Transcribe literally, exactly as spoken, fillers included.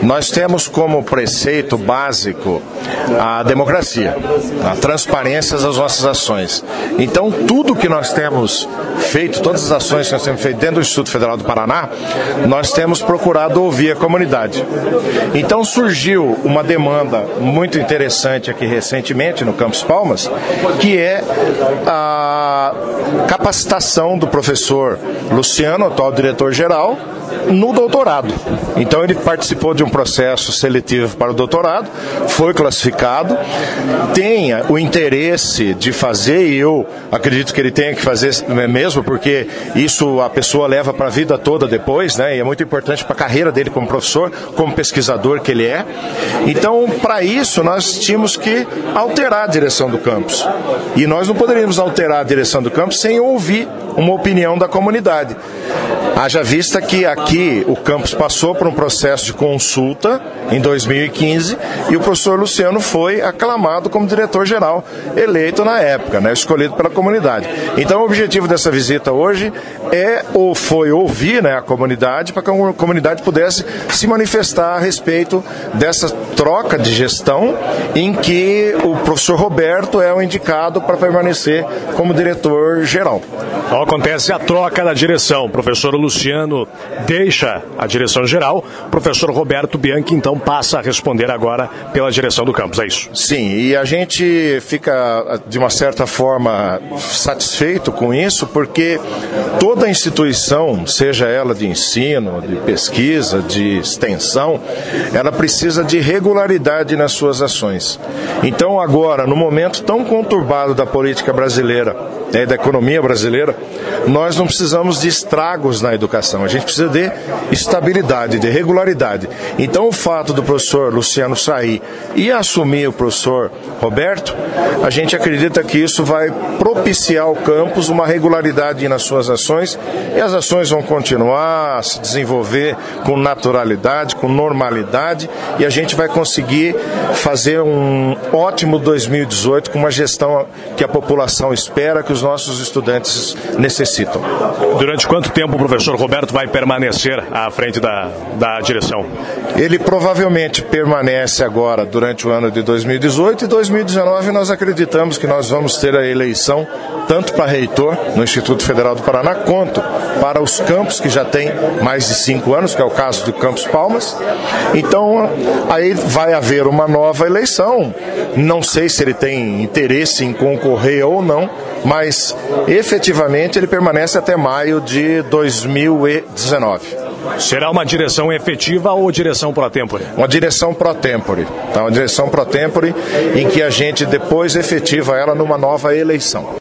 Nós temos como preceito básico a democracia, a transparência das nossas ações. Então, tudo que nós temos feito, todas as ações que nós temos feito dentro do Instituto Federal do Paraná, nós temos procurado ouvir a comunidade. Então, surgiu uma demanda muito interessante aqui recentemente no Campus Palmas, que é a capacitação do professor Luciano, atual diretor-geral, no doutorado. Então ele participou de um processo seletivo para o doutorado, foi classificado, tem o interesse de fazer, e eu acredito que ele tenha que fazer mesmo, porque isso a pessoa leva para a vida toda depois, né? E é muito importante para a carreira dele como professor, como pesquisador que ele é. Então, para isso, nós tínhamos que alterar a direção do campus. E nós não poderíamos alterar a direção do campus sem ouvir uma opinião da comunidade. Haja vista que aqui o campus passou por um processo de consulta em dois mil e quinze e o professor Luciano foi aclamado como diretor-geral, eleito na época, né, escolhido pela comunidade. Então o objetivo dessa visita hoje é ou foi ouvir, né, a comunidade, para que a comunidade pudesse se manifestar a respeito dessa troca de gestão em que o professor Roberto é o indicado para permanecer como diretor-geral. Então acontece a troca da direção. O professor Luciano deixa a direção geral, o professor Roberto Bianchi então passa a responder agora pela direção do campus, é isso? Sim, e a gente fica de uma certa forma satisfeito com isso, porque toda instituição, seja ela de ensino, de pesquisa, de extensão, ela precisa de regularidade nas suas ações. Então agora, no momento tão conturbado da política brasileira, né, da economia brasileira, nós não precisamos de estragos na educação, a gente precisa de estabilidade, de regularidade. Então o fato do professor Luciano sair e assumir o professor Roberto, a gente acredita que isso vai propiciar ao campus uma regularidade nas suas ações, e as ações vão continuar a se desenvolver com naturalidade, com normalidade, e a gente vai conseguir fazer um ótimo dois mil e dezoito com uma gestão que a população espera, que os nossos estudantes necessitam. Durante quanto tempo o professor Roberto vai permanecer à frente da, da direção? Ele provavelmente permanece agora durante o ano de dois mil e dezoito, e dois mil e dezenove nós acreditamos que nós vamos ter a eleição tanto para reitor no Instituto Federal do Paraná, quanto para os campos que já têm mais de cinco anos, que é o caso do Campus Palmas. Então aí vai haver uma nova eleição. Não sei se ele tem interesse em concorrer ou não, mas efetivamente ele permanece até maio de dois mil e dezenove. Será uma direção efetiva ou direção pro tempore? Uma direção pro tempore, tá? Uma direção pro tempore em que a gente depois efetiva ela numa nova eleição.